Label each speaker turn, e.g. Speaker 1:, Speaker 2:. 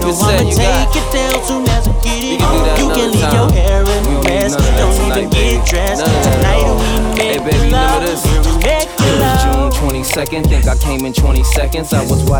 Speaker 1: even said you got.
Speaker 2: Take it down soon as I get it. You can
Speaker 1: another
Speaker 2: leave
Speaker 1: time.
Speaker 2: your hair in
Speaker 1: We
Speaker 2: the
Speaker 1: don't need
Speaker 2: rest.
Speaker 1: none of that
Speaker 2: Don't
Speaker 1: tonight,
Speaker 2: even get
Speaker 1: baby.
Speaker 2: dressed.
Speaker 1: None of that at
Speaker 2: Tonight
Speaker 1: all.
Speaker 2: we
Speaker 1: Hey,
Speaker 2: make
Speaker 1: baby, you
Speaker 2: love.
Speaker 1: remember this?
Speaker 2: We make
Speaker 1: It was
Speaker 2: love.
Speaker 1: June 22nd, think I came in 20 seconds. I was watching